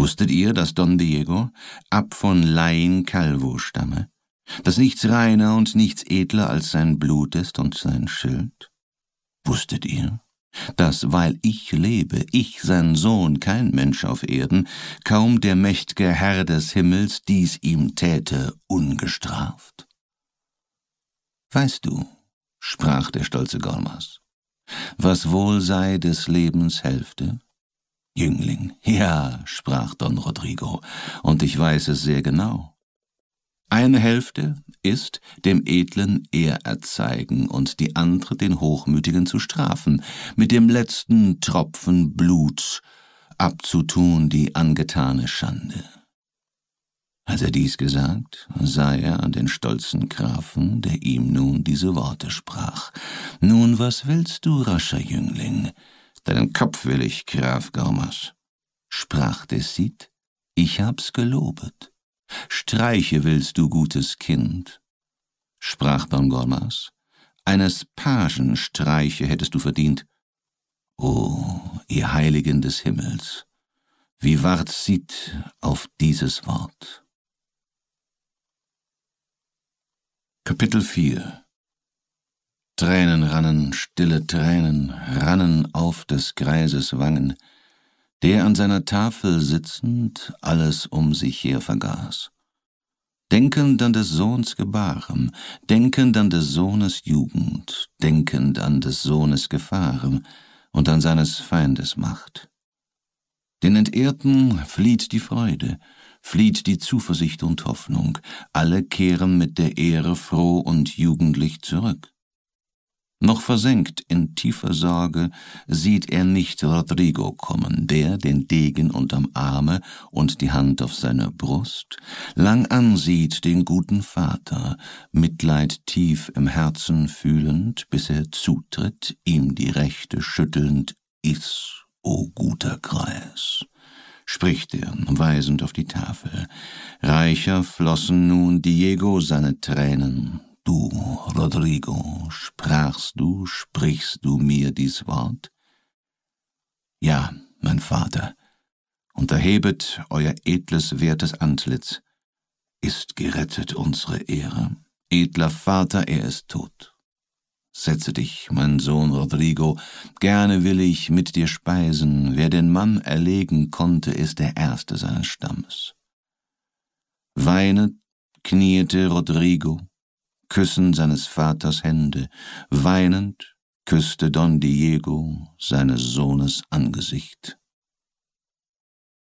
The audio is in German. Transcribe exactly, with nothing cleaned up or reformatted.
Wusstet ihr, dass Don Diego ab von Laín Calvo stamme, dass nichts reiner und nichts edler als sein Blut ist und sein Schild? Wusstet ihr, dass, weil ich lebe, ich, sein Sohn, kein Mensch auf Erden, kaum der mächt'ge Herr des Himmels dies ihm täte ungestraft? Weißt du, sprach der stolze Gormaz, was wohl sei des Lebens Hälfte? Jüngling, ja, sprach Don Rodrigo, und ich weiß es sehr genau. Eine Hälfte ist, dem Edlen Ehr erzeigen und die andere den Hochmütigen zu strafen, mit dem letzten Tropfen Blut abzutun die angetane Schande. Als er dies gesagt, sah er an den stolzen Grafen, der ihm nun diese Worte sprach. »Nun, was willst du, rascher Jüngling?« »Deinen Kopf will ich, Graf Gormaz«, sprach der Cid, »ich hab's gelobet.« »Streiche willst du, gutes Kind«, sprach Don Gormaz, »eines Pagen Streiche hättest du verdient. O, ihr Heiligen des Himmels, wie ward Cid auf dieses Wort?« Kapitel vier. Tränen rannen, stille Tränen rannen auf des Greises Wangen, der an seiner Tafel sitzend alles um sich her vergaß. Denkend an des Sohns Gebaren, denkend an des Sohnes Jugend, denkend an des Sohnes Gefahren und an seines Feindes Macht. Den Entehrten flieht die Freude, flieht die Zuversicht und Hoffnung, alle kehren mit der Ehre froh und jugendlich zurück. Noch versenkt in tiefer Sorge sieht er nicht Rodrigo kommen, der, den Degen unterm Arme und die Hand auf seiner Brust, lang ansieht den guten Vater, Mitleid tief im Herzen fühlend, bis er zutritt, ihm die Rechte schüttelnd, »Iss, o guter Greis«, spricht er, weisend auf die Tafel. Reicher flossen nun Diego seine Tränen. »Du, Rodrigo, sprachst du, sprichst du mir dies Wort?« »Ja, mein Vater, und erhebet euer edles, wertes Antlitz. Ist gerettet unsere Ehre. Edler Vater, er ist tot. Setze dich, mein Sohn Rodrigo, gerne will ich mit dir speisen. Wer den Mann erlegen konnte, ist der Erste seines Stammes.« Weinend kniete Rodrigo, küssen seines Vaters Hände, weinend küsste Don Diego seines Sohnes Angesicht.